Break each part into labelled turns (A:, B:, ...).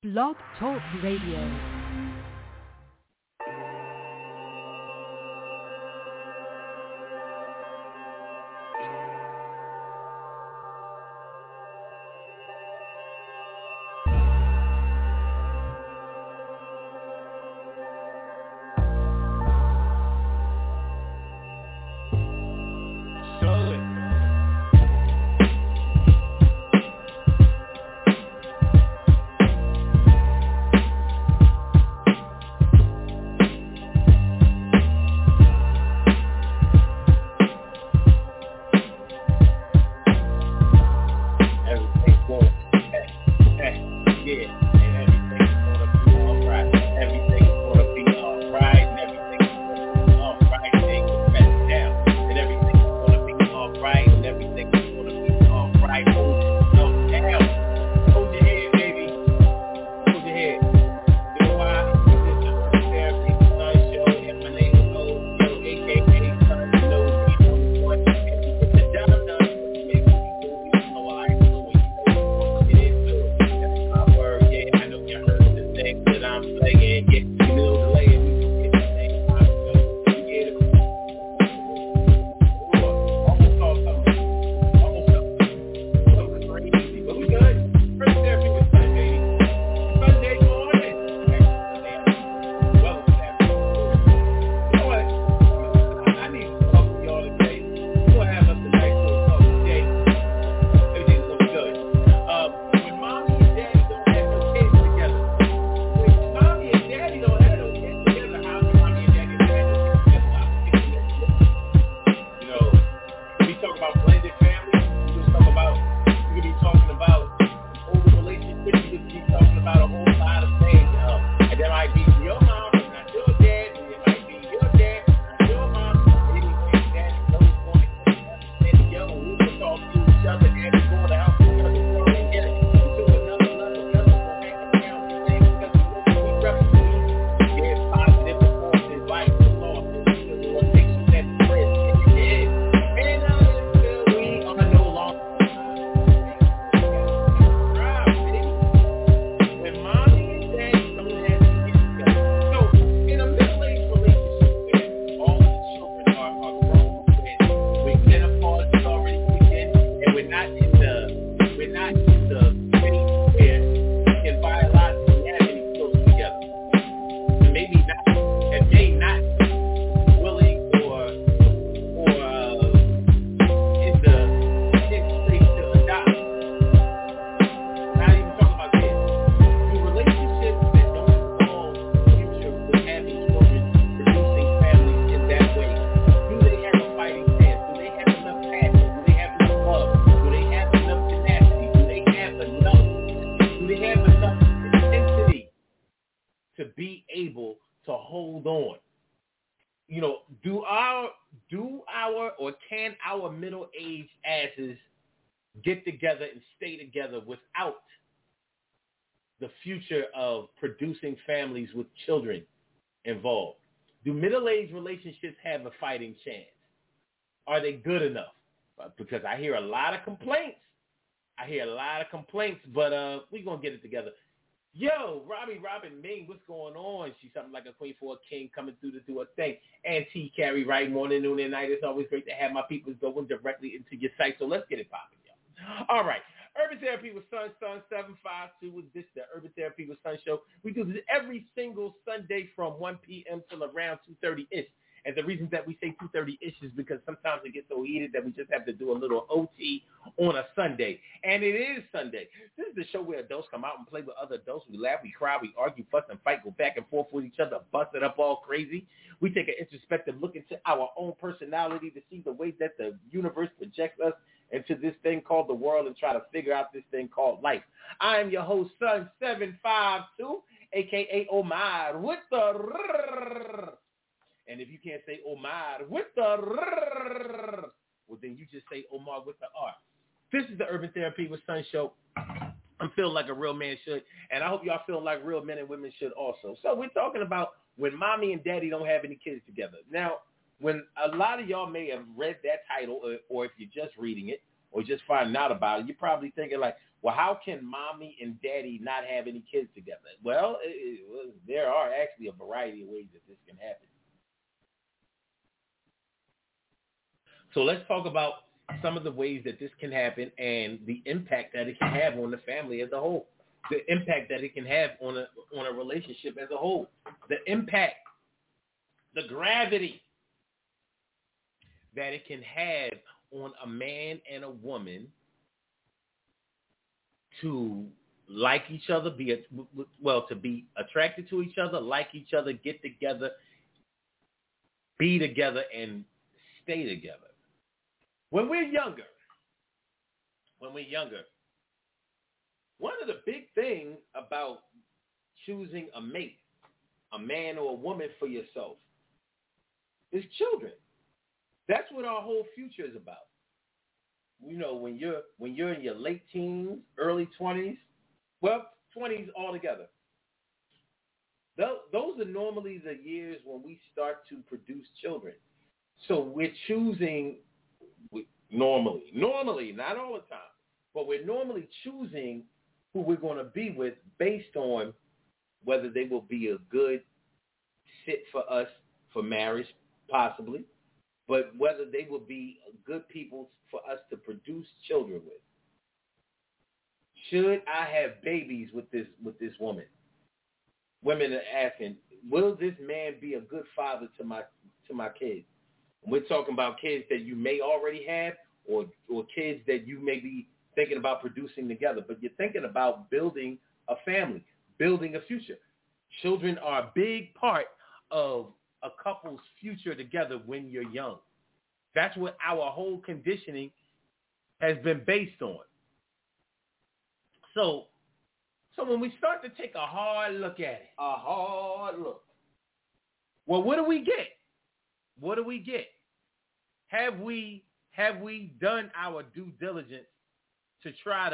A: Blog Talk Radio.
B: Get together and stay together without the future of producing families with children involved? Do middle-aged relationships have a fighting chance? Are they good enough? Because I hear a lot of complaints. But we're going to get it together. Yo, Robin Ming, what's going on? She's something like a queen for a king coming through to do a thing. And T. Carrie, right, morning, noon, and night. It's always great to have my people going directly into your site. So let's get it popping. All right. Urban Therapy with Sun 752 is this, the Urban Therapy with Sun show. We do this every single Sunday from 1 p.m. till around 2:30-ish. And the reason that we say 2:30-ish is because sometimes it gets so heated that we just have to do a little OT on a Sunday. And it is Sunday. This is the show where adults come out and play with other adults. We laugh, we cry, we argue, fuss, and fight, go back and forth with each other, bust it up all crazy. We take an introspective look into our own personality to see the way that the universe projects us into this thing called the world and try to figure out this thing called life. I am your host, Sun 752, a.k.a. Omar with the and if you can't say Omar with the well, then you just say Omar with the R. This is the Urban Therapy with Sun show. I'm feeling like a real man should, and I hope y'all feel like real men and women should also. So we're talking about when mommy and daddy don't have any kids together. Now, when a lot of y'all may have read that title, or if you're just reading it, or just finding out about it, you're probably thinking like, Well, how can mommy and daddy not have any kids together? Well, there are actually a variety of ways that this can happen. So let's talk about some of the ways that this can happen and the impact that it can have on the family as a whole. The impact that it can have on a relationship as a whole. The impact, the gravity that it can have on a man and a woman to like each other, to be attracted to each other, like each other, get together, be together, and stay together. When we're younger, one of the big things about choosing a mate, a man or a woman for yourself, is children. That's what our whole future is about. You know, when you're in your late teens, early 20s, well, 20s altogether. Those are normally the years when we start to produce children. So we're choosing normally, not all the time, but we're normally choosing who we're going to be with based on whether they will be a good fit for us for marriage, possibly, but whether they will be good people for us to produce children with. Should I have babies with this woman? Women are asking, will this man be a good father to my kids? And we're talking about kids that you may already have or kids that you may be thinking about producing together. But you're thinking about building a family, building a future. Children are a big part of a couple's future together when you're young. That's what our whole conditioning has been based on. So when we start to take a hard look at it, well, what do we get? What do we get? Have we done our due diligence to try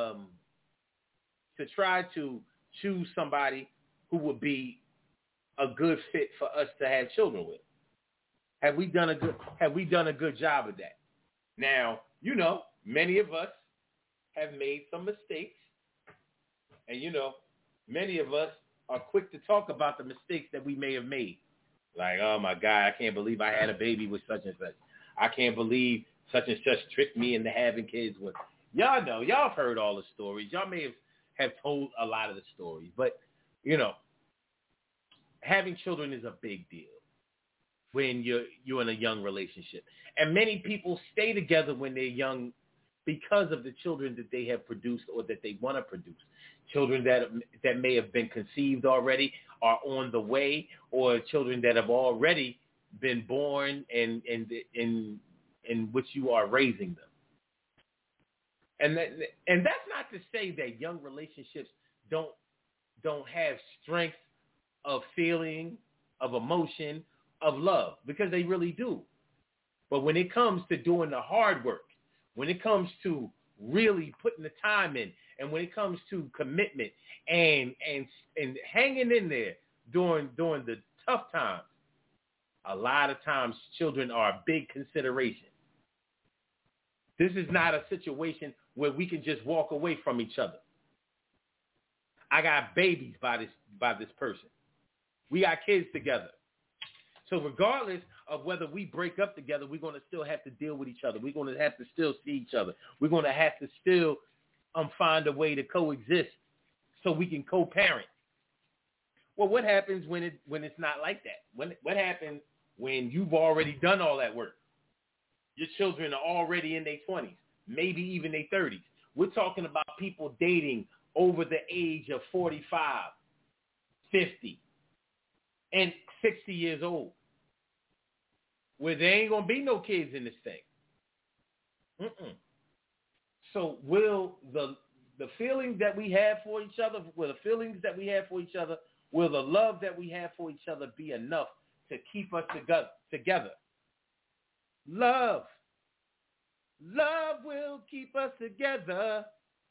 B: to choose somebody who would be a good fit for us to have children with? Have we done a good job of that? Now, you know, many of us have made some mistakes, and you know, many of us are quick to talk about the mistakes that we may have made. Like, oh my God, I can't believe I had a baby with such and such. I can't believe such and such tricked me into having kids with. Y'all know, y'all have heard all the stories. Y'all may have told a lot of the stories, but you know, having children is a big deal when you're in a young relationship. And many people stay together when they're young because of the children that they have produced or that they want to produce. Children that may have been conceived already, are on the way, or children that have already been born and in which you are raising them. And that's not to say that young relationships don't have strength of feeling, of emotion, of love, because they really do. But when it comes to doing the hard work, when it comes to really putting the time in, and when it comes to commitment and hanging in there during the tough times, a lot of times children are a big consideration. This is not a situation where we can just walk away from each other. I got babies by this person. We got kids together. So regardless of whether we break up together, we're going to still have to deal with each other. We're going to have to still see each other. We're going to have to still find a way to coexist so we can co-parent. Well, what happens when it's not like that? What happens when you've already done all that work? Your children are already in their 20s, maybe even their 30s. We're talking about people dating over the age of 45, 50, and 60 years old, where there ain't going to be no kids in this thing. So will the feelings that we have for each other, will the love that we have for each other be enough to keep us together? Love will keep us together.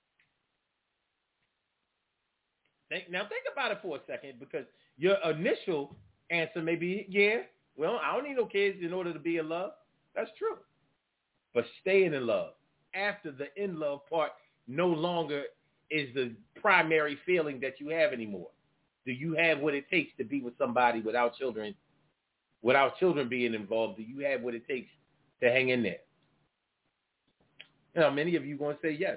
B: Think about it for a second, because your initial answer may be, yeah, well, I don't need no kids in order to be in love. That's true. But staying in love after the in love part no longer is the primary feeling that you have anymore. Do you have what it takes to be with somebody without children being involved? Do you have what it takes to hang in there? Many of you going to say yes.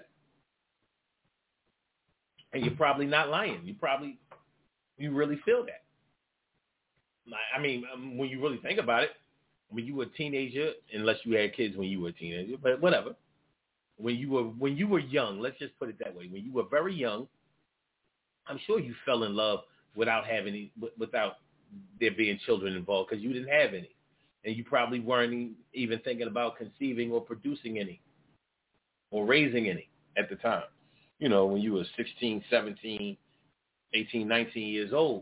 B: And you're probably not lying. You really feel that. I mean, when you really think about it, when you were a teenager, unless you had kids when you were a teenager, but whatever. When you were young, let's just put it that way. When you were very young, I'm sure you fell in love without there being children involved because you didn't have any. And you probably weren't even thinking about conceiving or producing any or raising any at the time. When you were 16, 17, 18, 19 years old.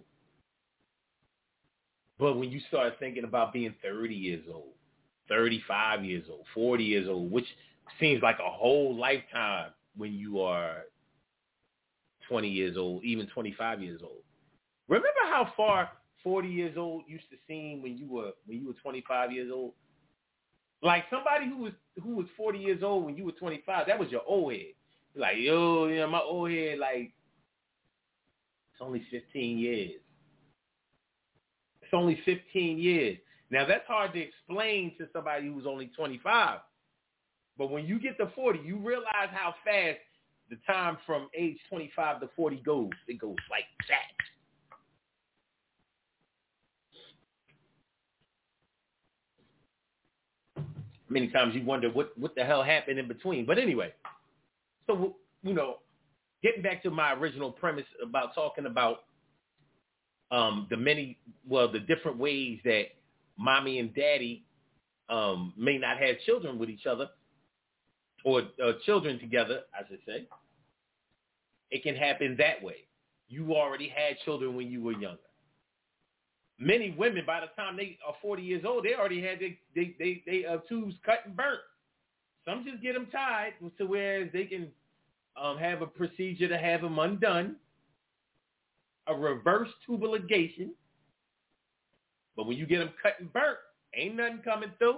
B: But when you start thinking about being 30 years old, 35 years old, 40 years old, which seems like a whole lifetime when you are 20 years old, even 25 years old. Remember how far 40 years old used to seem when you were 25 years old? Like somebody who was 40 years old when you were 25, that was your old head. Like, my old head, like, it's only 15 years. It's only 15 years. Now, that's hard to explain to somebody who's only 25. But when you get to 40, you realize how fast the time from age 25 to 40 goes. It goes like that. Many times you wonder what the hell happened in between. But anyway, so, getting back to my original premise about talking about the different ways that mommy and daddy may not have children with each other or children together, I should say. It can happen that way. You already had children when you were younger. Many women, by the time they are 40 years old, they already had their tubes cut and burnt. Some just get them tied to where they can have a procedure to have them undone, a reverse tubal ligation. But when you get them cut and burnt, ain't nothing coming through.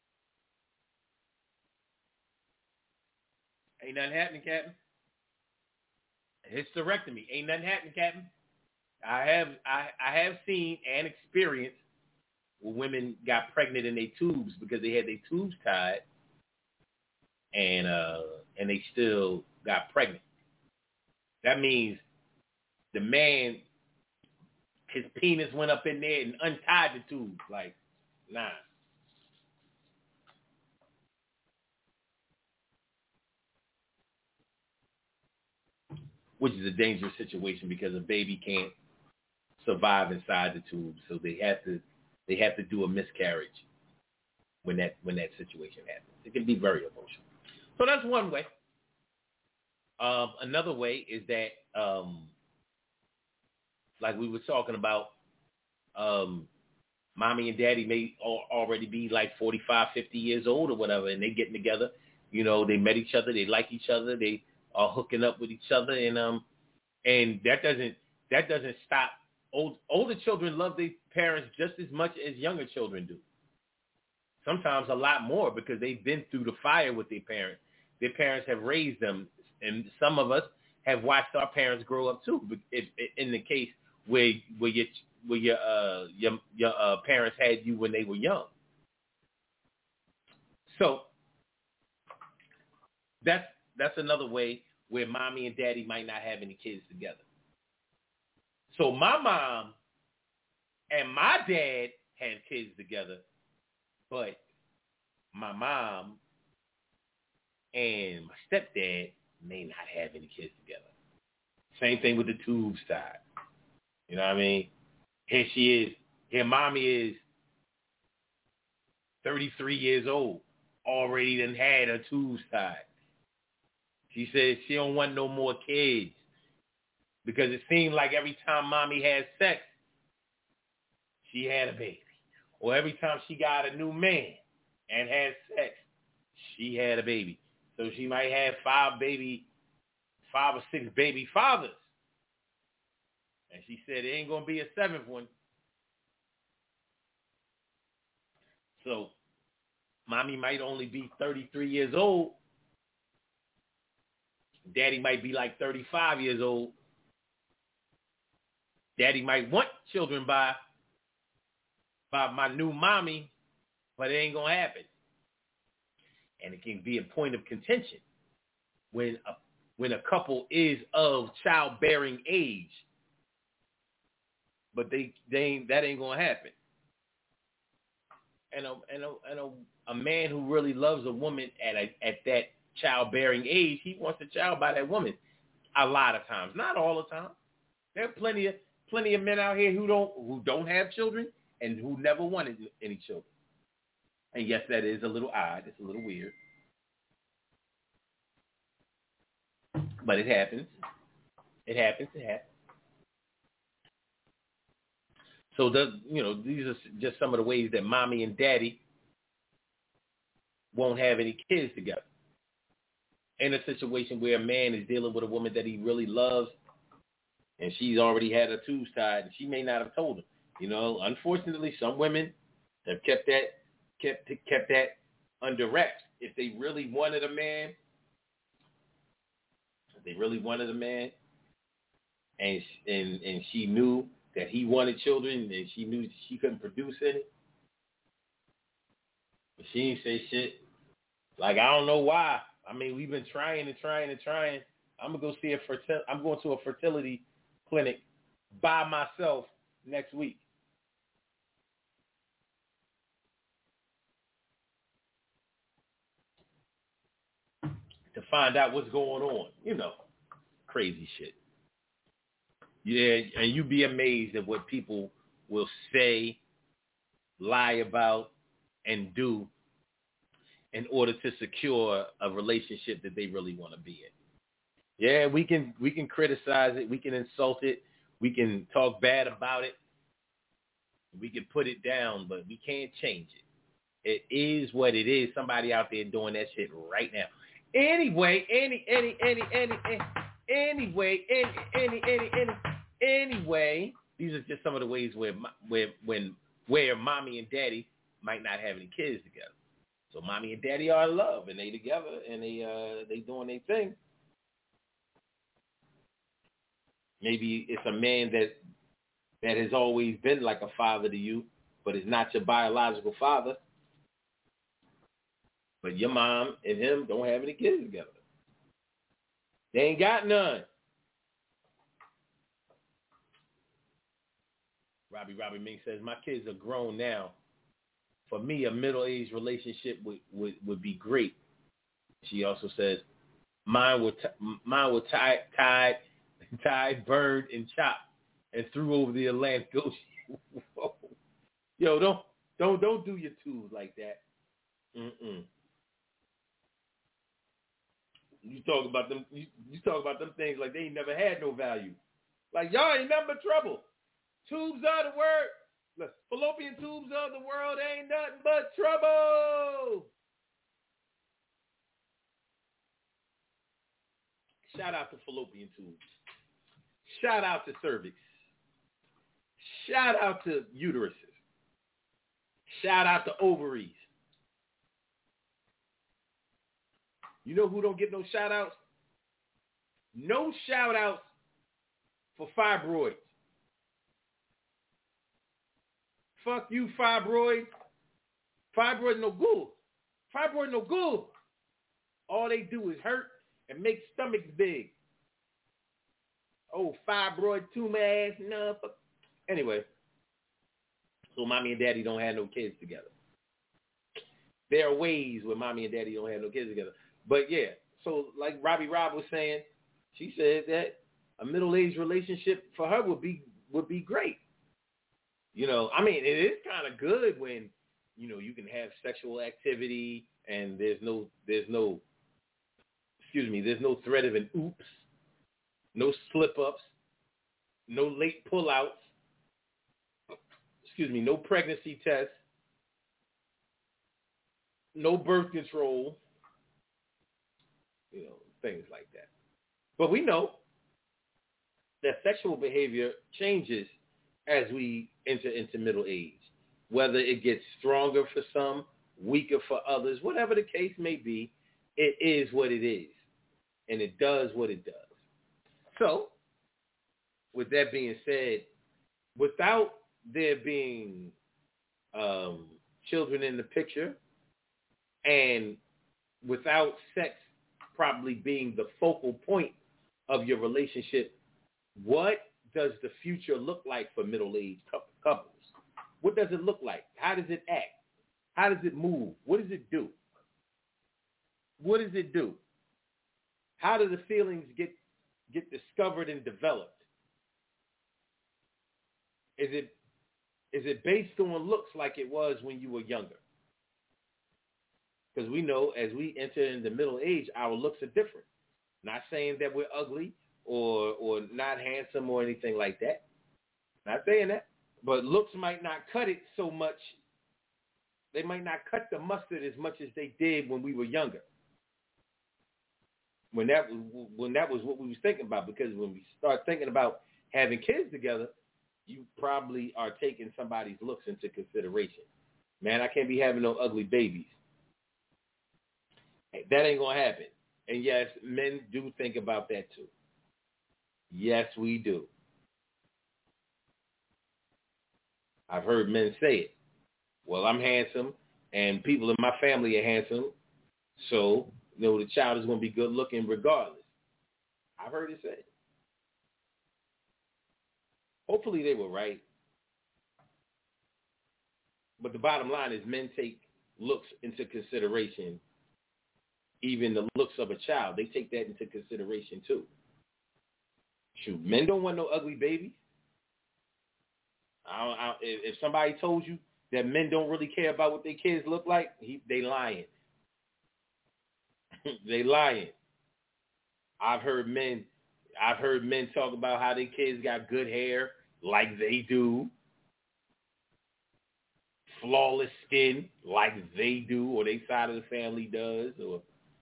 B: Ain't nothing happening, Captain. Hysterectomy. Ain't nothing happening, Captain. I have seen and experienced where women got pregnant in their tubes because they had their tubes tied and they still got pregnant. That means the man, his penis went up in there and untied the tube. Like, nah. Which is a dangerous situation because a baby can't survive inside the tube, so they have to do a miscarriage when that situation happens. It can be very emotional. So that's one way. Another way is that, like we were talking about, mommy and daddy may already be like 45, 50 years old or whatever, and they getting together. They met each other, they like each other, they are hooking up with each other, and that doesn't stop. Older children love their parents just as much as younger children do. Sometimes a lot more because they've been through the fire with their parents. Their parents have raised them, and some of us have watched our parents grow up too. In the case where your parents had you when they were young. So that's another way where mommy and daddy might not have any kids together. So my mom and my dad had kids together, but my mom and my stepdad may not have any kids together. Same thing with the tubes tied. You know what I mean? Here she is. Here mommy is 33 years old, already done had her tubes tied. She says she don't want no more kids because it seemed like every time mommy had sex, she had a baby. Or every time she got a new man and had sex, she had a baby. So she might have 5 or 6 baby fathers. And she said it ain't going to be a 7th one. So mommy might only be 33 years old, Daddy might be like 35 years old. Daddy might want children by my new mommy, but it ain't gonna happen. And it can be a point of contention when a couple is of childbearing age, but that ain't gonna happen. And a man who really loves a woman at that childbearing age, he wants a child by that woman. A lot of times, not all the time. There are plenty of men out here who don't have children and who never wanted any children. And yes, that is a little odd. It's a little weird, but it happens. It happens. So these are just some of the ways that mommy and daddy won't have any kids together. In a situation where a man is dealing with a woman that he really loves, and she's already had her tubes tied, and she may not have told him. Unfortunately, some women have kept that under wraps. If they really wanted a man, and she knew that he wanted children, and she knew she couldn't produce any, but she didn't say shit. Like, I don't know why. I mean, we've been trying. I'm going to a fertility clinic by myself next week. To find out what's going on. Crazy shit. Yeah, and you'd be amazed at what people will say, lie about, and do in order to secure a relationship that they really want to be in. Yeah, we can criticize it, we can insult it, we can talk bad about it, we can put it down, but we can't change it. It is what it is. Somebody out there doing that shit right now. Anyway, these are just some of the ways where mommy and daddy might not have any kids together. So mommy and daddy are in love, and they together, and they doing their thing. Maybe it's a man that has always been like a father to you, but is not your biological father. But your mom and him don't have any kids together. They ain't got none. Robbie Ming says, my kids are grown now. For me, a middle-aged relationship would be great. She also says, mine were tied, burned, and chopped, and threw over the Atlantic Ocean. Yo, don't do your tubes like that. You talk about them. You talk about them things like they ain't never had no value. Like, y'all ain't nothing but trouble. Tubes are the word. Look, fallopian tubes of the world ain't nothing but trouble. Shout out to fallopian tubes. Shout out to cervix. Shout out to uteruses. Shout out to ovaries. You know who don't get no shout outs? No shout outs for fibroids. Fuck you, fibroids. Fibroids no good. Fibroids no good. All they do is hurt and make stomachs big. Oh, fibroid tumor ass, no. Anyway, so mommy and daddy don't have no kids together. There are ways where mommy and daddy don't have no kids together. But yeah, so like Robbie Rob was saying, she said that a middle-aged relationship for her would be great. I mean, it is kind of good when, you can have sexual activity and there's no threat of an oops, no slip-ups, no late pull-outs, no pregnancy tests, no birth control, things like that. But we know that sexual behavior changes as we enter into middle age, whether it gets stronger for some, weaker for others, whatever the case may be, it is what it is. and it does what it does. So, with that being said, without there being children in the picture, and without sex probably being the focal point of your relationship, what does the future look like for middle-aged couples? What does it look like? How does it act? How does it move? What does it do? What does it do? How do the feelings get discovered and developed? Is it based on looks like it was when you were younger? Because we know as we enter into middle age, our looks are different. Not saying that we're ugly or not handsome or anything like that. Not saying that. But looks might not cut it so much. They might not cut the mustard as much as they did when we were younger. When that was what we was thinking about. Because when we start thinking about having kids together, you probably are taking somebody's looks into consideration. Man, I can't be having no ugly babies. That ain't going to happen. And yes, men do think about that too. Yes, we do. I've heard men say it. Well, I'm handsome, and people in my family are handsome, so, the child is going to be good looking regardless. I've heard it said. Hopefully they were right. But the bottom line is men take looks into consideration. Even the looks of a child, they take that into consideration too. Shoot, men don't want no ugly babies. If somebody told you that men don't really care about what their kids look like, they lying. They lying. I've heard men talk about how their kids got good hair, like they do. Flawless skin, like they do, or their side of the family does, or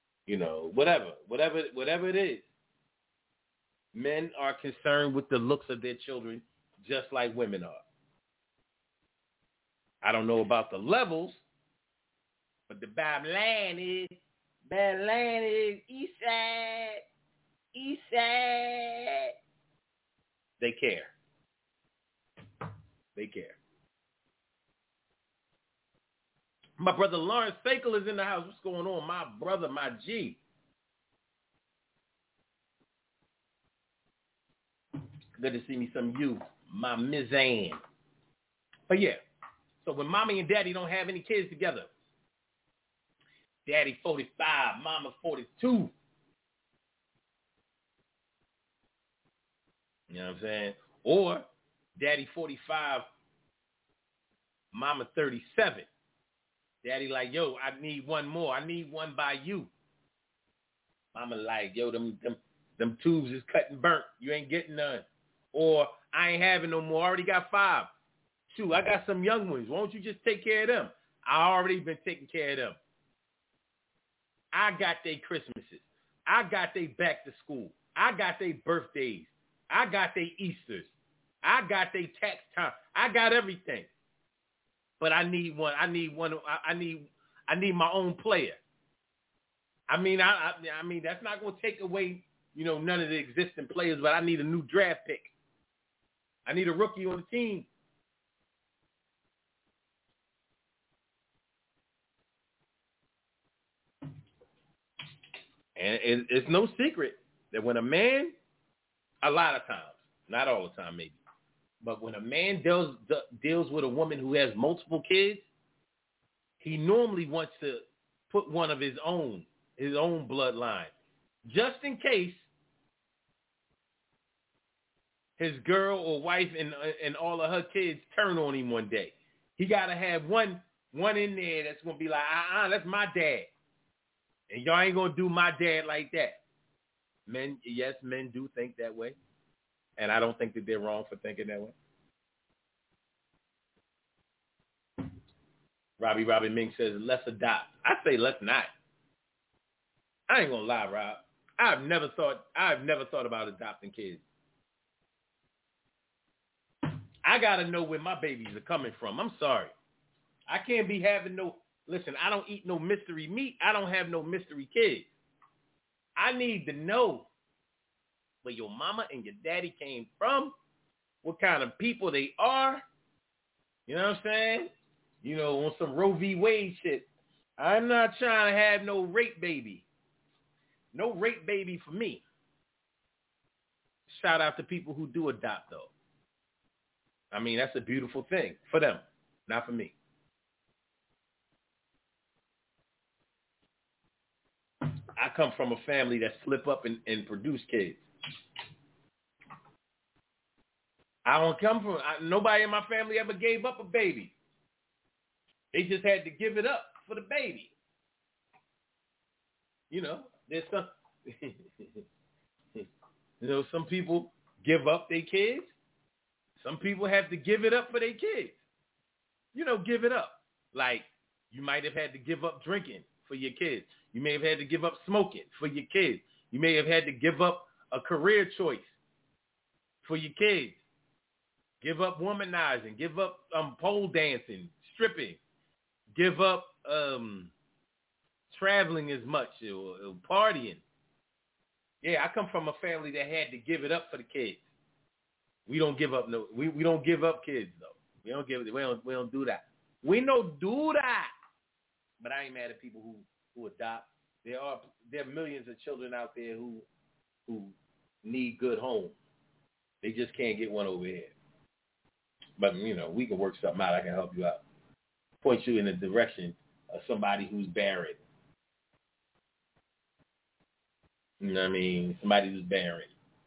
B: whatever it is. Men are concerned with the looks of their children just like women are. I don't know about the levels, but the bottom line is East Side. They care. They care. My brother Lawrence Fakel is in the house. What's going on? My brother, my G. Good to see me some of you, my Miss Ann. But yeah, so when mommy and daddy don't have any kids together, daddy 45, mama 42. You know what I'm saying? Or daddy 45, mama 37. Daddy like, yo, I need one more. I need one by you. Mama like, yo, them tubes is cut and burnt. You ain't getting none. Or I ain't having no more. I already got 5. Shoot, I got some young ones. Why don't you just take care of them? I already been taking care of them. I got their Christmases. I got their back to school. I got their birthdays. I got their Easters. I got their tax time. I got everything. But I need one. I need my own player. I mean, that's not going to take away, none of the existing players, but I need a new draft pick. I need a rookie on the team. And it's no secret that when a man, a lot of times, not all the time maybe, but when a man deals with a woman who has multiple kids, he normally wants to put one of his own bloodline, just in case his girl or wife and all of her kids turn on him one day. He got to have one in there that's going to be like, that's my dad. And y'all ain't going to do my dad like that. Men do think that way. And I don't think that they're wrong for thinking that way. Robbie Ming says, let's adopt. I say let's not. I ain't going to lie, Rob. I've never thought about adopting kids. I got to know where my babies are coming from. I'm sorry. I can't be having listen, I don't eat no mystery meat. I don't have no mystery kids. I need to know where your mama and your daddy came from, what kind of people they are. You know what I'm saying? You know, on some Roe v. Wade shit. I'm not trying to have no rape baby. No rape baby for me. Shout out to people who do adopt, though. I mean, that's a beautiful thing for them, not for me. I come from a family that slip up and produce kids. I don't come from, nobody in my family ever gave up a baby. They just had to give it up for the baby. You know, there's some, you know, some people give up their kids. Some people have to give it up for their kids. You know, give it up. Like, you might have had to give up drinking for your kids. You may have had to give up smoking for your kids. You may have had to give up a career choice for your kids. Give up womanizing. Give up pole dancing, stripping. Give up traveling as much or partying. Yeah, I come from a family that had to give it up for the kids. We don't give up we don't give up kids though. We don't do that. We don't do that. But I ain't mad at people who adopt. There are millions of children out there who need good homes. They just can't get one over here. But you know, we can work something out. I can help you out. Point you in the direction of somebody who's barren. You know what I mean? Somebody who's barren.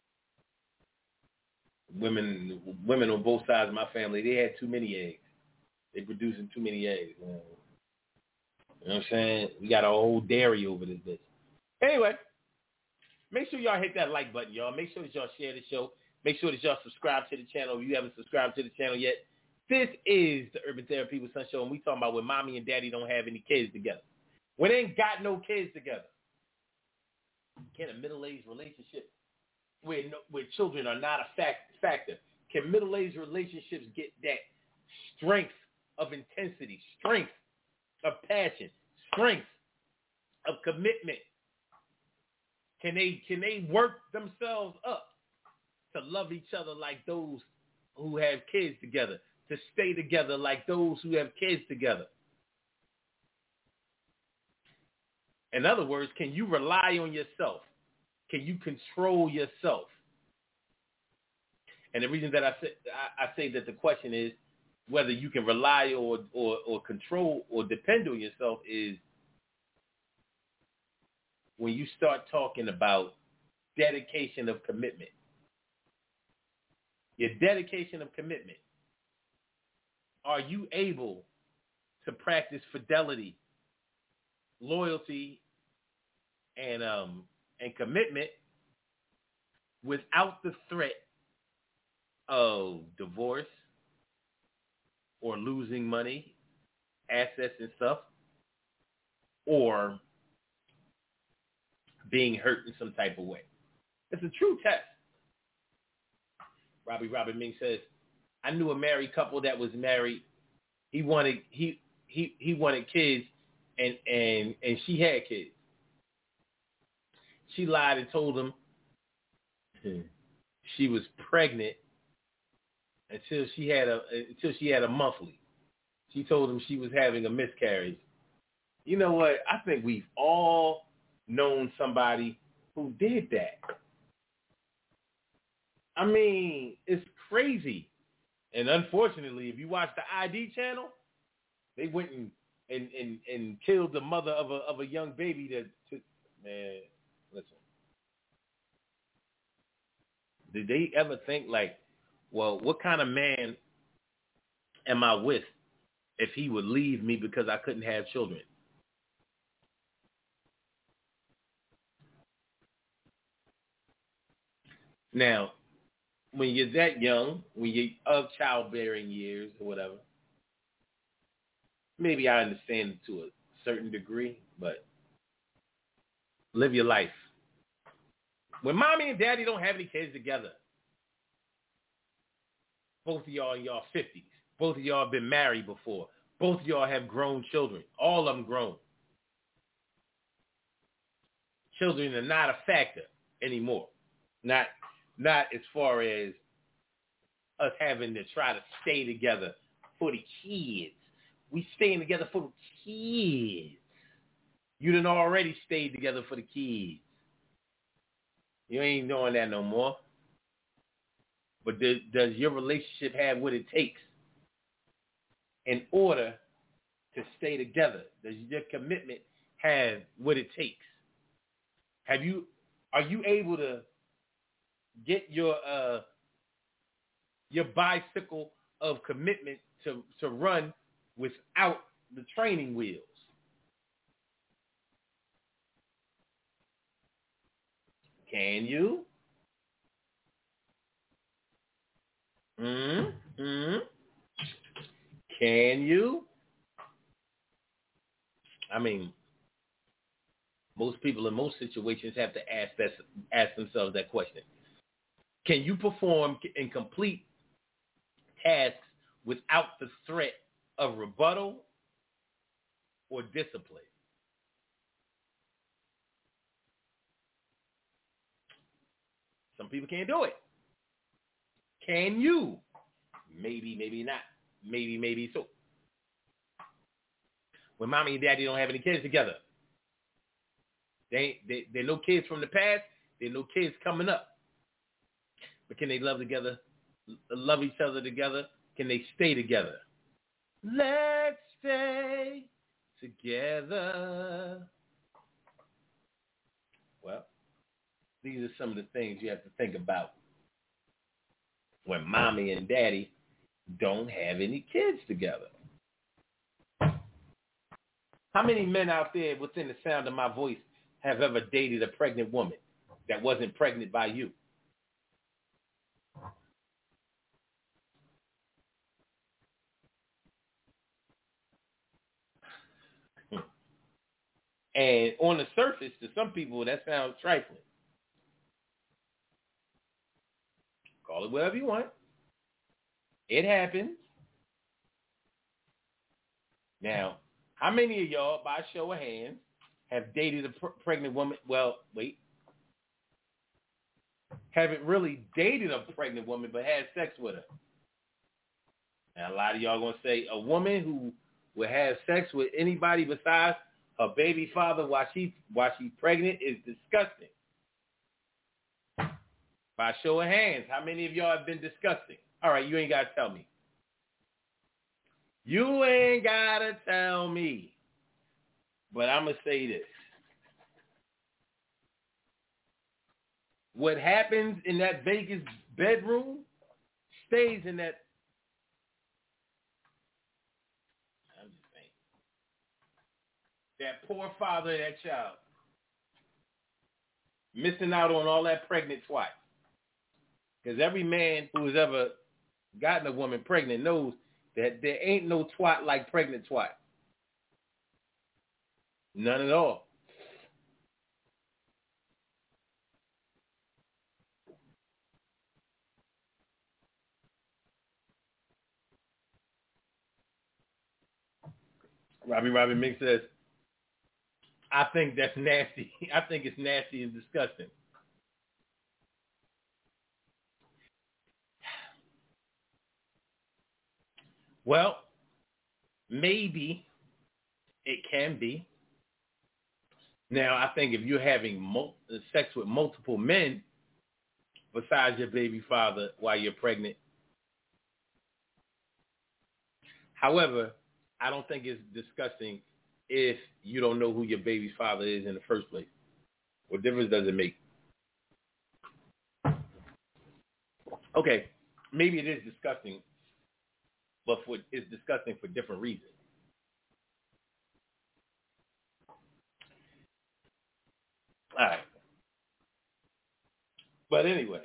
B: Women on both sides of my family, they had too many eggs. They producing too many eggs. You know what I'm saying? We got a whole dairy over this bitch. Anyway, make sure y'all hit that like button, y'all. Make sure that y'all share the show. Make sure that y'all subscribe to the channel if you haven't subscribed to the channel yet. This is the Urban Therapy with Sun Show, and we talking about when mommy and daddy don't have any kids together. When they ain't got no kids together. Can a middle-aged relationship where children are not a factor? Can middle-aged relationships get that strength of intensity, strength of passion, strength of commitment? Can they work themselves up to love each other like those who have kids together, to stay together like those who have kids together? In other words, can you rely on yourself? Can you control yourself? And the reason that I say that the question is whether you can rely or control or depend on yourself is when you start talking about dedication of commitment. Your dedication of commitment. Are you able to practice fidelity, loyalty, and commitment without the threat of divorce or losing money, assets and stuff, or being hurt in some type of way? It's a true test. Robin Ming says, I knew a married couple that was married. He wanted kids and she had kids. She lied and told him she was pregnant until she had a monthly. She told him she was having a miscarriage. You know what? I think we've all known somebody who did that. I mean, it's crazy. And unfortunately, if you watch the ID channel, they went and killed the mother of a young baby that man, listen. Did they ever think like, well, what kind of man am I with if he would leave me because I couldn't have children? Now, when you're that young, when you're of childbearing years or whatever, maybe I understand it to a certain degree, but live your life. When mommy and daddy don't have any kids together, both of y'all in y'all 50s, both of y'all have been married before, both of y'all have grown children, all of them grown. children are not a factor anymore. Not as far as us having to try to stay together for the kids. We staying together for the kids. You done already stayed together for the kids. You ain't doing that no more. But does your relationship have what it takes in order to stay together? Does your commitment have what it takes? Are you able to get your bicycle of commitment to run without the training wheels? Can you? Can you? I mean, most people in most situations have to ask themselves that question. Can you perform and complete tasks without the threat of rebuttal or discipline? Some people can't do it. Can you? Maybe, maybe not. Maybe so. When mommy and daddy don't have any kids together, they're no kids from the past. They're no kids coming up. But can they love each other together? Can they stay together? Let's stay together. Well, these are some of the things you have to think about when mommy and daddy don't have any kids together. How many men out there within the sound of my voice have ever dated a pregnant woman that wasn't pregnant by you? And on the surface, to some people, that sounds trifling. Call it whatever you want. It happens. Now, how many of y'all, by show of hands, have dated a pregnant woman? Well, wait. Haven't really dated a pregnant woman, but had sex with her. Now, a lot of y'all going to say a woman who will have sex with anybody besides her baby father while she's pregnant is disgusting. By show of hands, how many of y'all have been disgusting? All right, you ain't got to tell me. You ain't got to tell me. But I'm going to say this. What happens in that Vegas bedroom stays in that. I'm just saying. That poor father of that child. Missing out on all that pregnant twat. Because every man who has ever gotten a woman pregnant knows that there ain't no twat like pregnant twat. None at all. Robbie Mink says, I think that's nasty. I think it's nasty and disgusting. Well, maybe it can be. Now, I think if you're having sex with multiple men besides your baby father while you're pregnant, however, I don't think it's disgusting if you don't know who your baby's father is in the first place. What difference does it make? Okay, maybe it is disgusting, but it's disgusting for different reasons. All right. But anyway,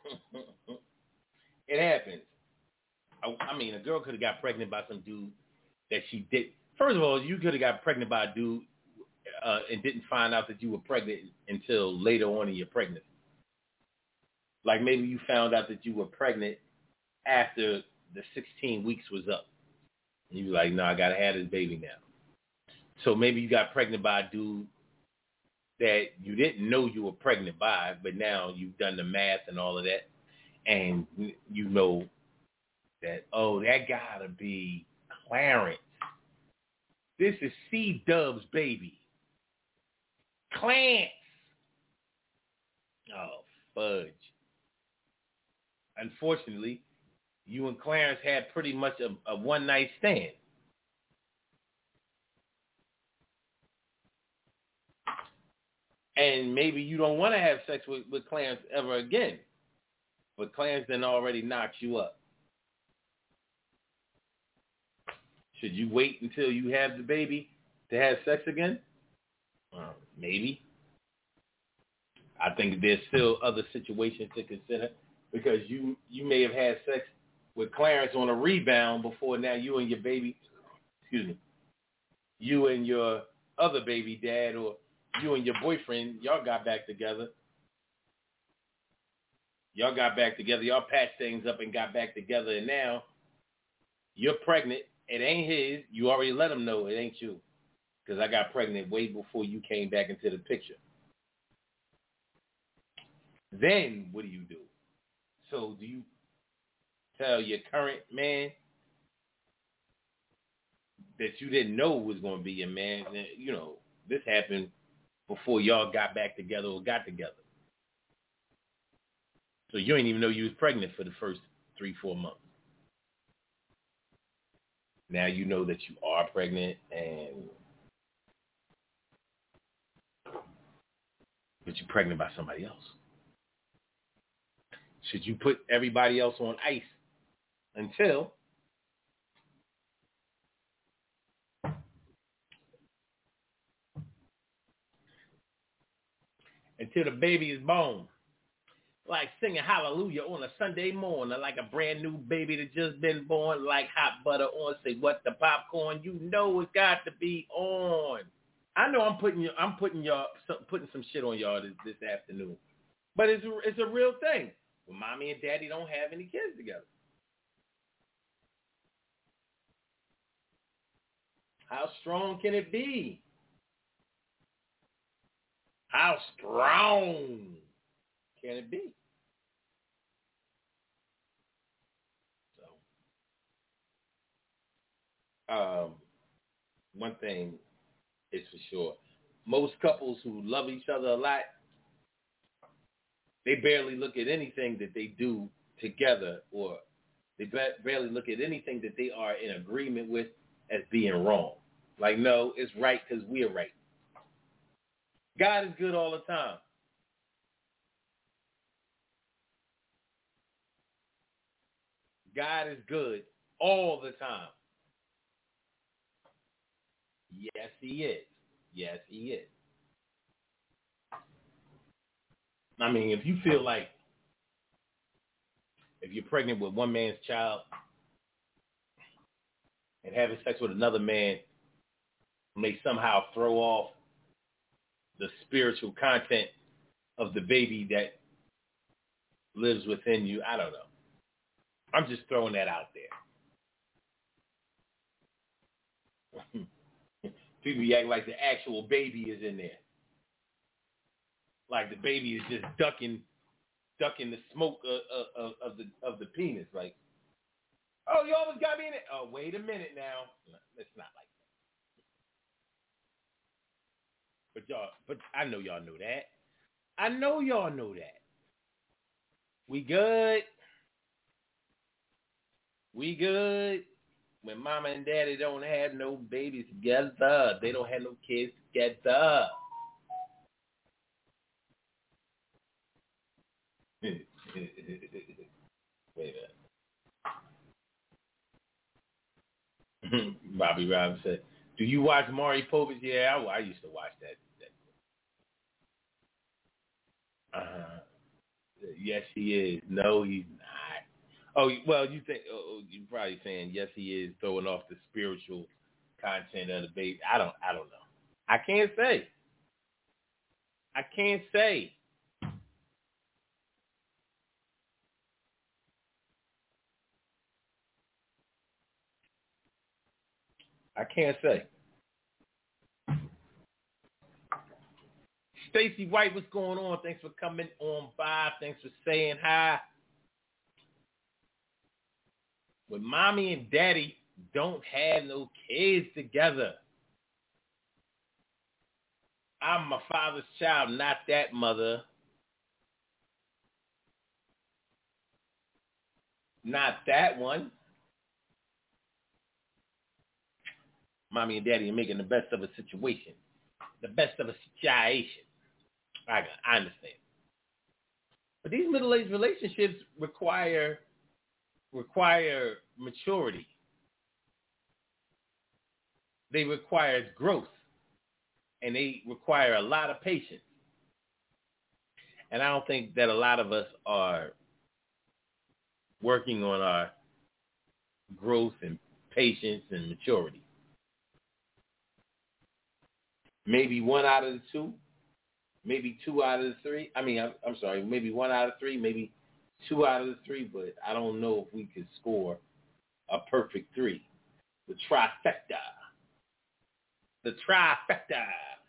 B: it happens. I mean, a girl could have got pregnant by some dude that she did. First of all, you could have got pregnant by a dude and didn't find out that you were pregnant until later on in your pregnancy. Like maybe you found out that you were pregnant after the 16 weeks was up. And you were like, no, I got to have this baby now. So maybe you got pregnant by a dude that you didn't know you were pregnant by, but now you've done the math and all of that, and you know that, oh, that gotta be Clarence. This is C-Dub's baby. Clarence. Oh, fudge. Unfortunately, you and Clarence had pretty much a one-night stand. And maybe you don't want to have sex with Clarence ever again. But Clarence then already knocked you up. Should you wait until you have the baby to have sex again? Maybe. I think there's still other situations to consider, because you may have had sex with Clarence on a rebound before now you and your baby, you and your other baby dad, or you and your boyfriend, y'all got back together. Y'all patched things up and got back together, and now you're pregnant. It ain't his. You already let him know it ain't you, because I got pregnant way before you came back into the picture. Then what do? So do you tell your current man that you didn't know was going to be your man? You know, this happened before y'all got back together or got together. So you didn't even know you was pregnant for the first 3-4 months. Now you know that you are pregnant, but you're pregnant by somebody else. Should you put everybody else on ice until the baby is born? Like singing hallelujah on a Sunday morning, like a brand new baby that just been born, like hot butter on, say what the popcorn, you know it's got to be on. I know I'm putting some shit on y'all this afternoon, but it's a real thing. When mommy and daddy don't have any kids together, how strong can it be? How strong can it be? So, one thing is for sure. Most couples who love each other a lot, they barely look at anything that they do together, or they barely look at anything that they are in agreement with as being wrong. Like, no, it's right because we're right. God is good all the time. God is good all the time. Yes, he is. Yes, he is. I mean, if you feel like if you're pregnant with one man's child and having sex with another man may somehow throw off the spiritual content of the baby that lives within you, I don't know. I'm just throwing that out there. People be acting like the actual baby is in there. Like the baby is just ducking the smoke of the penis. Like, oh, you almost got me in it. Oh, wait a minute now. It's not like that. But I know y'all know that. I know y'all know that. We good. We good. When mama and daddy don't have no babies together, they don't have no kids together. Wait a minute. Bobby Robinson said, do you watch Maury Povich? Yeah, I used to watch that. Yes, he is. No, he's not. Oh, well, you think? You're probably saying yes, he is throwing off the spiritual content of the baby. I don't know. I can't say. I can't say. Stacy White, what's going on? Thanks for coming on by. Thanks for saying hi. When mommy and daddy don't have no kids together. I'm my father's child, not that mother. Not that one. Mommy and daddy are making the best of a situation. The best of a situation. I understand. But these middle-aged relationships require maturity. They require growth. And they require a lot of patience. And I don't think that a lot of us are working on our growth and patience and maturity. Maybe one out of the two, maybe two out of the three. I mean, I'm sorry, maybe one out of three, maybe two out of the three, but I don't know if we could score a perfect three. The trifecta. The trifecta.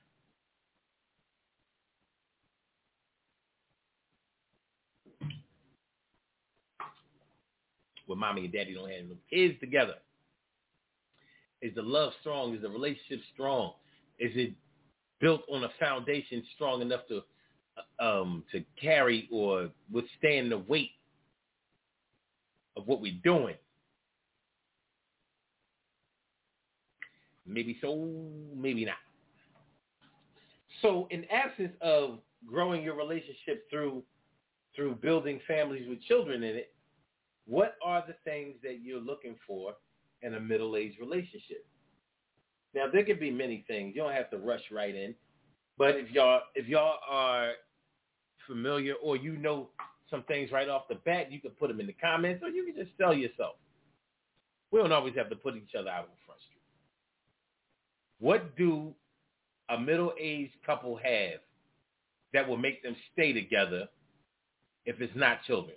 B: When mommy and daddy don't have no kids together. Is the love strong? Is the relationship strong? Is it built on a foundation strong enough to carry or withstand the weight of what we're doing? Maybe so, maybe not. So in absence of growing your relationship through building families with children in it, what are the things that you're looking for in a middle-aged relationship? Now, there could be many things. You don't have to rush right in. But if y'all are familiar or you know some things right off the bat, you can put them in the comments or you can just tell yourself. We don't always have to put each other out on Front Street. What do a middle-aged couple have that will make them stay together if it's not children?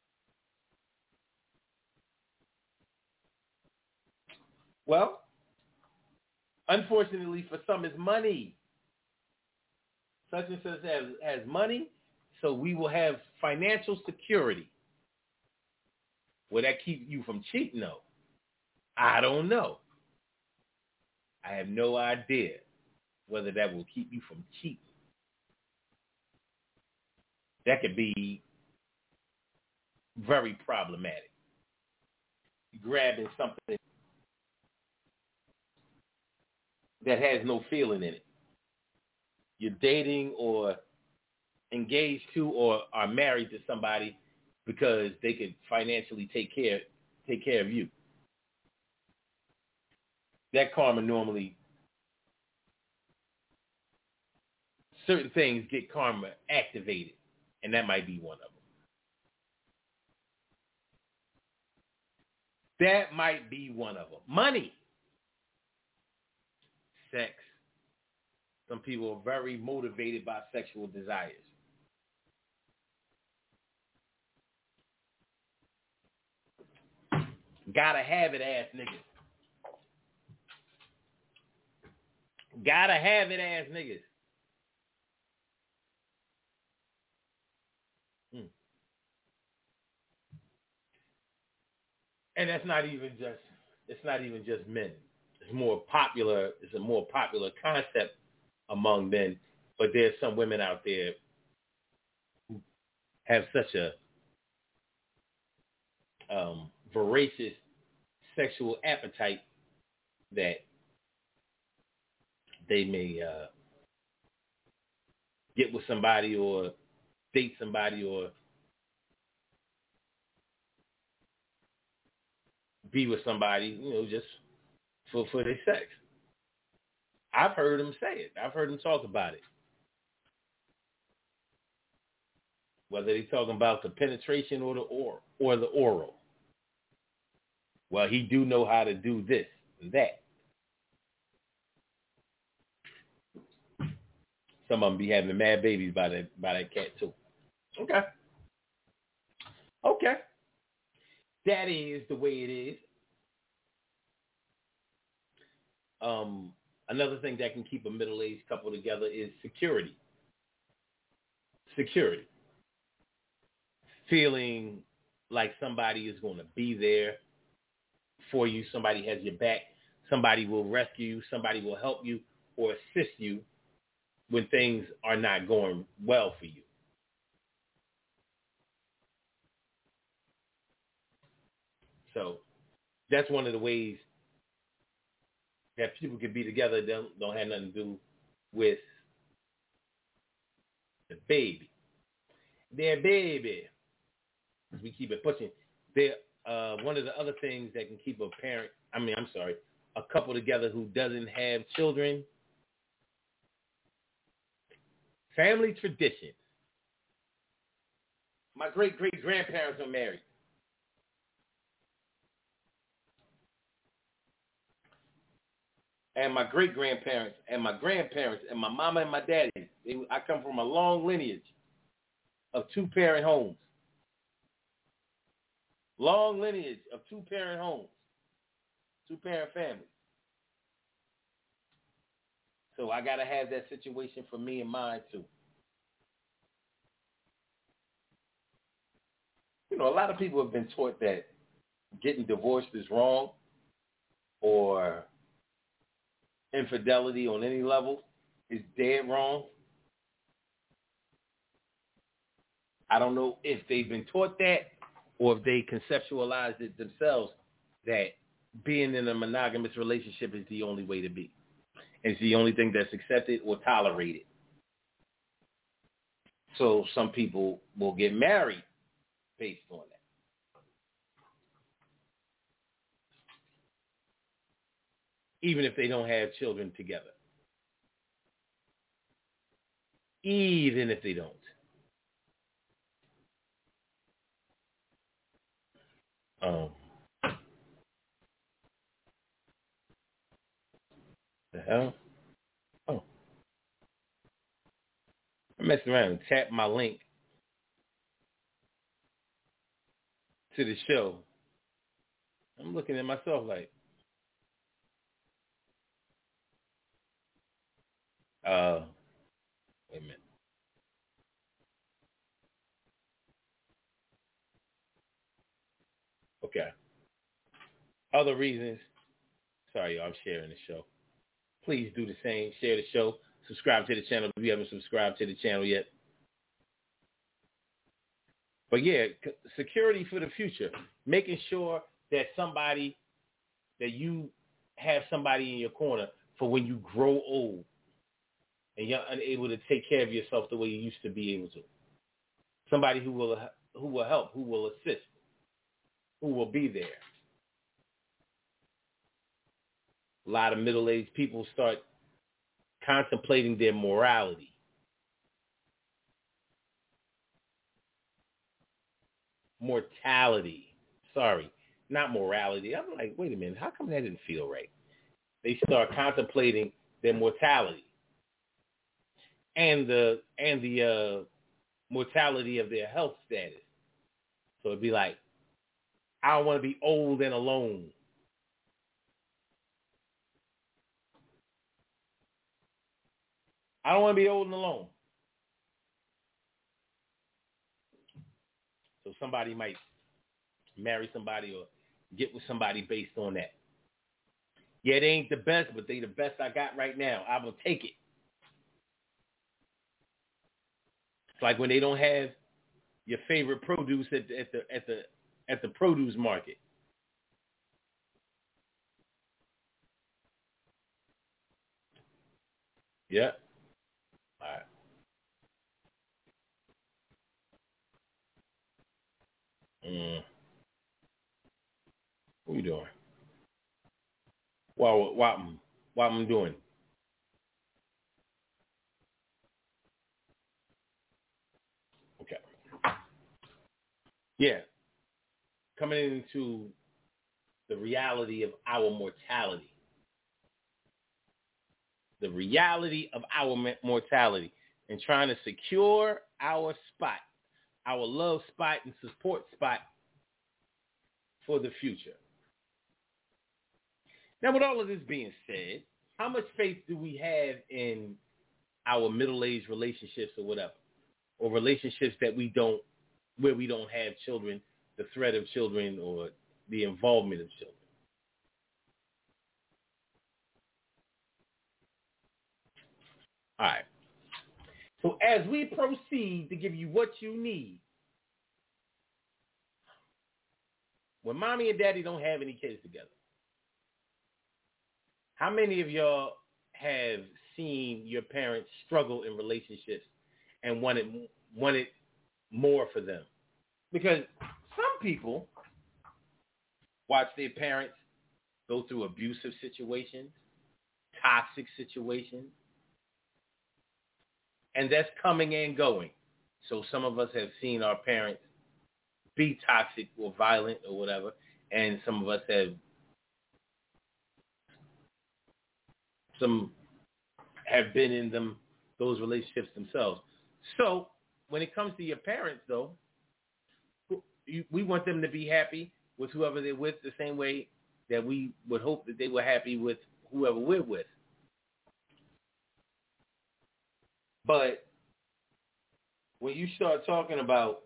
B: Well, unfortunately for some, it's money. Such and such has money, so we will have financial security. Will that keep you from cheating, though? I don't know. I have no idea whether that will keep you from cheating. That could be very problematic. Grabbing something that has no feeling in it. You're dating or engaged to or are married to somebody because they could financially take care of you. That karma normally, certain things get karma activated, and that might be one of them. That might be one of them. Money. Sex. Some people are very motivated by sexual desires. Gotta have it ass niggas. Gotta have it ass niggas. And it's not even just men. It's a more popular concept among men, but there's some women out there who have such a voracious sexual appetite that they may get with somebody or date somebody or be with somebody, just for their sex. I've heard them say it. I've heard them talk about it. Whether they're talking about the penetration or the oral. Well, he do know how to do this and that. Some of them be having mad babies by that cat too. Okay. That is the way it is. Another thing that can keep a middle-aged couple together is security. security. Feeling like somebody is going to be there for you, somebody has your back, somebody will rescue you, somebody will help you or assist you when things are not going well for you. So that's one of the ways that people can be together. Don't have nothing to do with the baby. Their baby. We keep it pushing. One of the other things that can keep a couple together who doesn't have children, family tradition. My great-great-grandparents are married. And my great-grandparents and my grandparents and my mama and my daddy, I come from a long lineage of two-parent homes. Long lineage of two-parent homes, two-parent families. So I got to have that situation for me and mine, too. You know, a lot of people have been taught that getting divorced is wrong or infidelity on any level is dead wrong. I don't know if they've been taught that or if they conceptualized it themselves that being in a monogamous relationship is the only way to be. It's the only thing that's accepted or tolerated. So some people will get married based on that. Even if they don't have children together. Even if they don't. The hell? Oh. I messed around and tapped my link to the show. I'm looking at myself like, wait a minute. Okay. Other reasons. Sorry, y'all, I'm sharing the show. Please do the same. Share the show. Subscribe to the channel if you haven't subscribed to the channel yet. But yeah, security for the future. Making sure that you have somebody in your corner for when you grow old and you're unable to take care of yourself the way you used to be able to. Somebody who will help, who will assist, who will be there. A lot of middle-aged people start contemplating their morality. Mortality. Sorry, not morality. I'm like, wait a minute, how come that didn't feel right? They start contemplating their mortality and the mortality of their health status. So it'd be like, I don't want to be old and alone. I don't want to be old and alone. So somebody might marry somebody or get with somebody based on that. Yeah, they ain't the best, but they the best I got right now. I will take it. It's like when they don't have your favorite produce at the produce market. Yeah. All right. What you doing? What I'm doing? Okay. Yeah. Coming into the reality of our mortality. The reality of our mortality and trying to secure our spot, our love spot and support spot for the future. Now, with all of this being said, how much faith do we have in our middle-aged relationships or whatever? or relationships that where we don't have children, the threat of children or the involvement of children. All right. So as we proceed to give you what you need, when mommy and daddy don't have any kids together, how many of y'all have seen your parents struggle in relationships and wanted more for them? Because some people watch their parents go through abusive situations, toxic situations, and that's coming and going. So some of us have seen our parents be toxic or violent or whatever, and some of us have been in those relationships themselves. So when it comes to your parents, though, we want them to be happy with whoever they're with the same way that we would hope that they were happy with whoever we're with. But when you start talking about,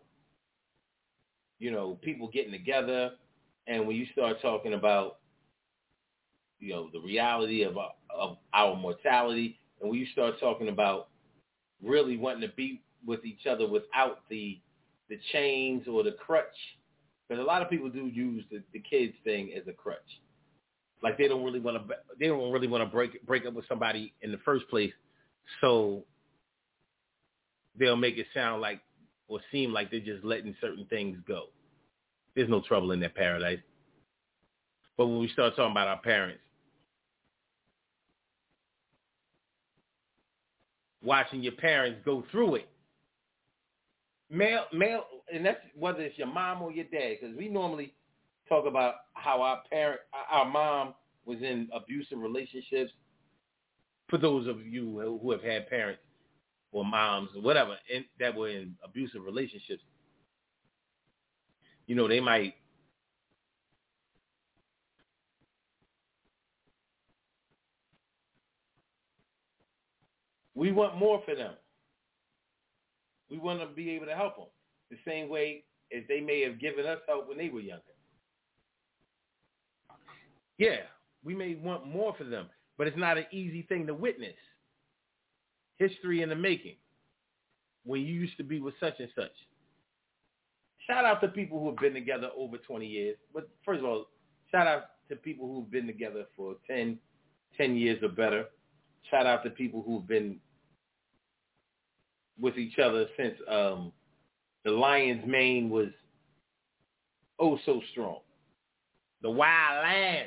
B: people getting together, and when you start talking about, the reality of our mortality, and when you start talking about really wanting to be with each other without the chains or the crutch, because a lot of people do use the kids thing as a crutch. Like they don't really want to break up with somebody in the first place, so they'll make it sound like or seem like they're just letting certain things go. There's no trouble in that paradise. But when we start talking about our parents, watching your parents go through it, male, and that's whether it's your mom or your dad, because we normally talk about how our mom was in abusive relationships. For those of you who have had parents or moms or whatever that were in abusive relationships, they might we want more for them. We want to be able to help them the same way as they may have given us help when they were younger. Yeah, we may want more for them, but it's not an easy thing to witness. History in the making. When you used to be with such and such. Shout out to people who have been together over 20 years. But first of all, shout out to people who've been together for 10 years or better. Shout out to people who've been with each other since the lion's mane was oh so strong. The wild land.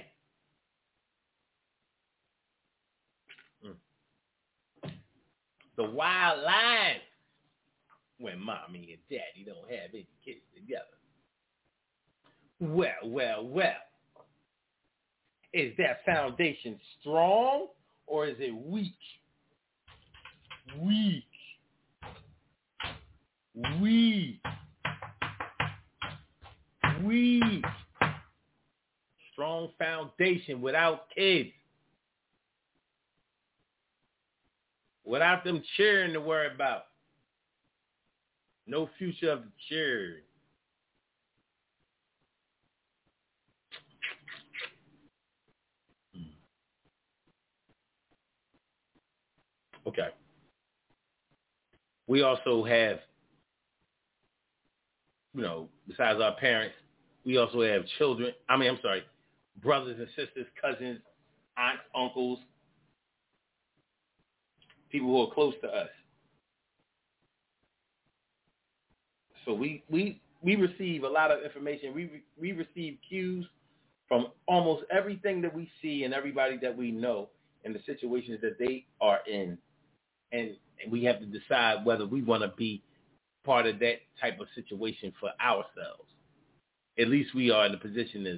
B: The wild line when mommy and daddy don't have any kids together. Well. Is that foundation strong or is it weak? Weak. Strong foundation without kids. Without them cheering to worry about. No future of the cheering. Okay. We also have, besides our parents, we also have brothers and sisters, cousins, aunts, uncles, people who are close to us. So we receive a lot of information. We receive cues from almost everything that we see and everybody that we know and the situations that they are in. And we have to decide whether we want to be part of that type of situation for ourselves. At least we are in the position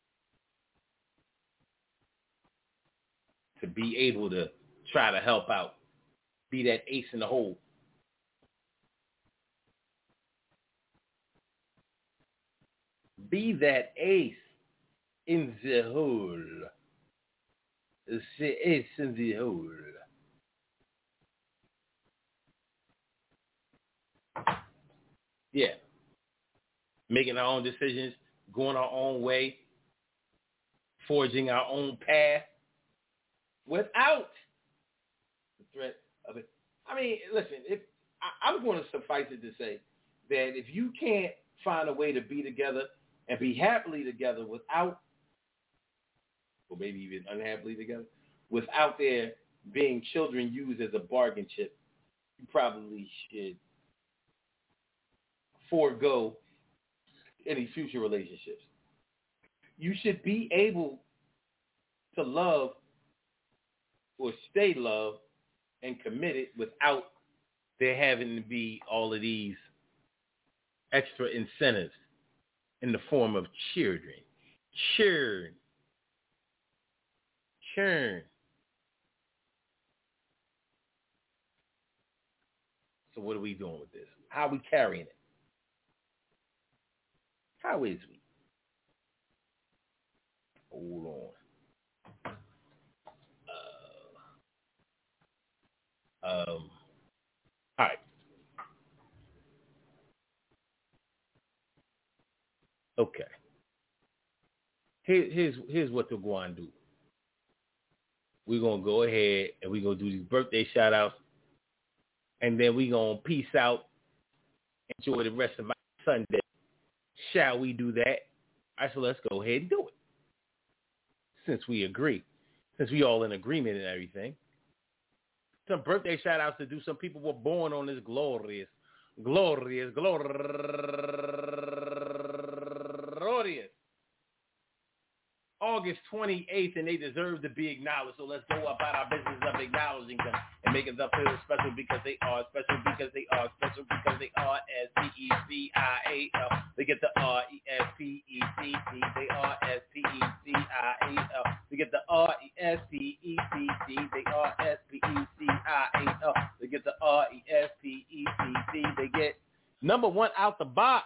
B: to be able to try to help out, be that ace in the hole. Be that ace in the hole. The ace in the hole. Yeah. Making our own decisions, going our own way, forging our own path without the threat of it. I mean, listen, I'm going to suffice it to say that if you can't find a way to be together and be happily together without, or maybe even unhappily together, without there being children used as a bargain chip, you probably should forego any future relationships. You should be able to love or stay loved and committed without there having to be all of these extra incentives in the form of children. Churn. So what are we doing with this? How are we carrying it? How is we? Hold on. All right. Okay. Here's what they're going to do. We're going to go ahead and we're going to do these birthday shout-outs, and then we're going to peace out. Enjoy the rest of my Sunday. Shall we do that? All right, so let's go ahead and do it. Since we agree. Since we all in agreement and everything. Some birthday shout-outs to do. Some people were born on this glorious August 28th, and they deserve to be acknowledged. So let's go about our business of acknowledging them and making them feel special because they are special because they are special because they are S-P-E-C-I-A-L. They get the R-E-S-P-E-C-T. They are S-P-E-C-I-A-L. They get the R-E-S-P-E-C-T. They are S-P-E-C-I-A-L. They get the R-E-S-P-E-C-T. They get number one out the box,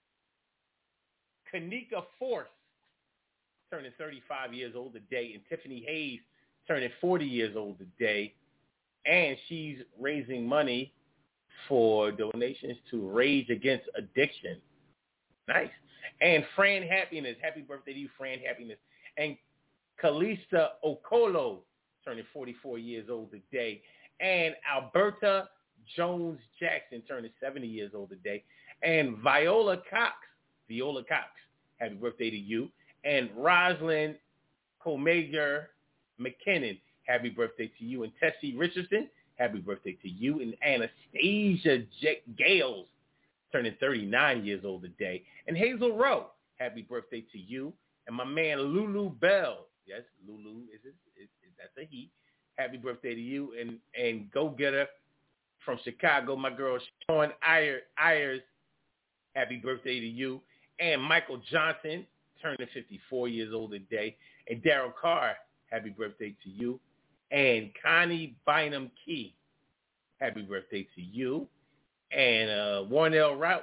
B: Kanika Force, turning 35 years old today, and Tiffany Hayes turning 40 years old today, and she's raising money for donations to Rage Against Addiction. Nice. And Fran Happiness, happy birthday to you, Fran Happiness. And Kalista Okolo turning 44 years old today, and Alberta Jones Jackson turning 70 years old today, and Viola Cox, happy birthday to you. And Rosalind Comajor McKinnon, happy birthday to you. And Tessie Richardson, happy birthday to you. And Anastasia Gales, turning 39 years old today. And Hazel Rowe, happy birthday to you. And my man Lulu Bell, yes, Lulu, that's a he. Happy birthday to you. And go-getter from Chicago, my girl Sean Ayers, happy birthday to you. And Michael Johnson, turning 54 years old today. And Daryl Carr, happy birthday to you. And Connie Bynum Key, happy birthday to you. And Warnell Wright,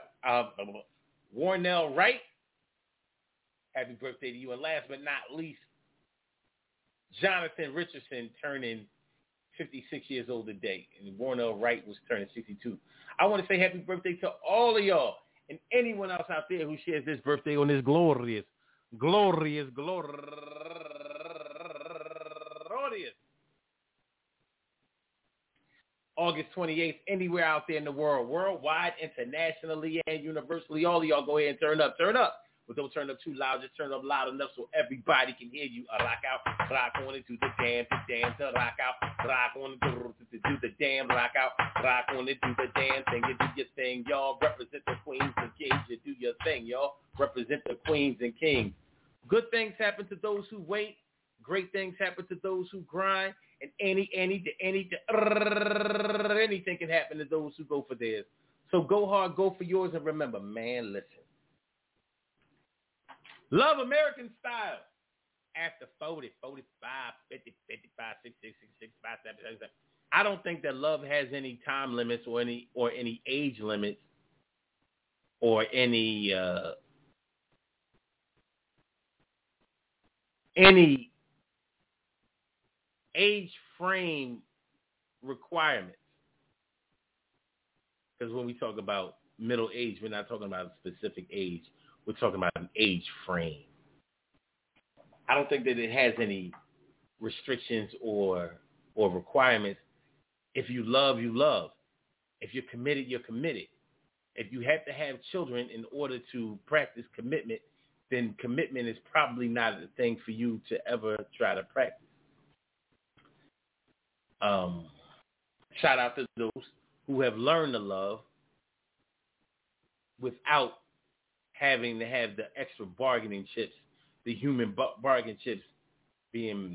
B: happy birthday to you. And last but not least, Jonathan Richardson, turning 56 years old today. And Warnell Wright was turning 62. I want to say happy birthday to all of y'all and anyone else out there who shares this birthday on this glorious August 28th, anywhere out there in the world, worldwide, internationally, and universally. All of y'all go ahead and turn up. But don't turn up too loud. Just turn up loud enough so everybody can hear you. Rock out, rock on into the damn to rock out, rock on into do the damn rock out, rock on into the damn thing. You do your thing, y'all. Represent the queens and kings. You do your thing, y'all. Represent the queens and kings. Good things happen to those who wait. Great things happen to those who grind. And anything can happen to those who go for theirs. So go hard, go for yours, and remember, man, listen. Love American style. After 40, 45, 50, 55, 60, 66, 67, 77. I don't think that love has any time limits or any age limits or any age frame requirements. Because when we talk about middle age, we're not talking about a specific age. We're talking about an age frame. I don't think that it has any restrictions or requirements. If you love, you love. If you're committed, you're committed. If you have to have children in order to practice commitment, then commitment is probably not a thing for you to ever try to practice. Shout out to those who have learned to love without having to have the extra bargaining chips, the human bargain chips being,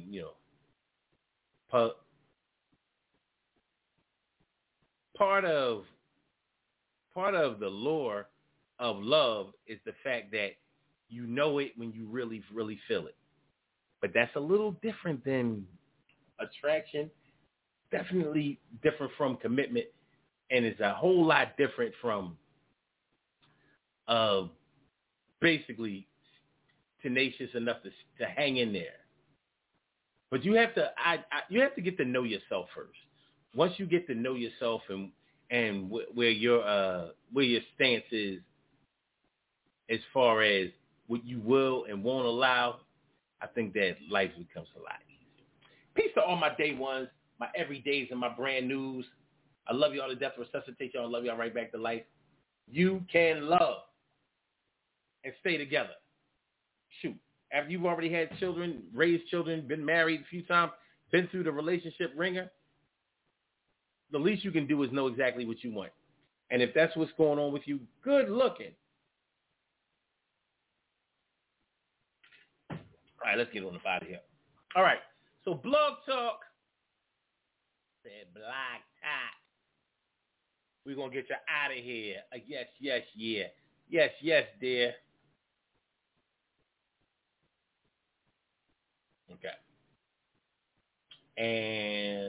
B: part of the lore of love is the fact that you know it when you really, really feel it. But that's a little different than attraction, definitely different from commitment, and it's a whole lot different from basically tenacious enough to hang in there. But you have to get to know yourself first. Once you get to know yourself and where your stance is as far as what you will and won't allow, I think that life becomes a lot easier. Peace to all my day ones, my everydays, and my brand news. I love y'all to death. Resuscitate y'all. I love y'all right back to life. You can love and stay together. Shoot. After you've already had children, raised children, been married a few times, been through the relationship ringer, the least you can do is know exactly what you want. And if that's what's going on with you, good looking. All right, let's get on up out of here. All right, so Blog Talk said Blog Talk. We're going to get you out of here. Yes, yeah. Yes, dear. Okay. And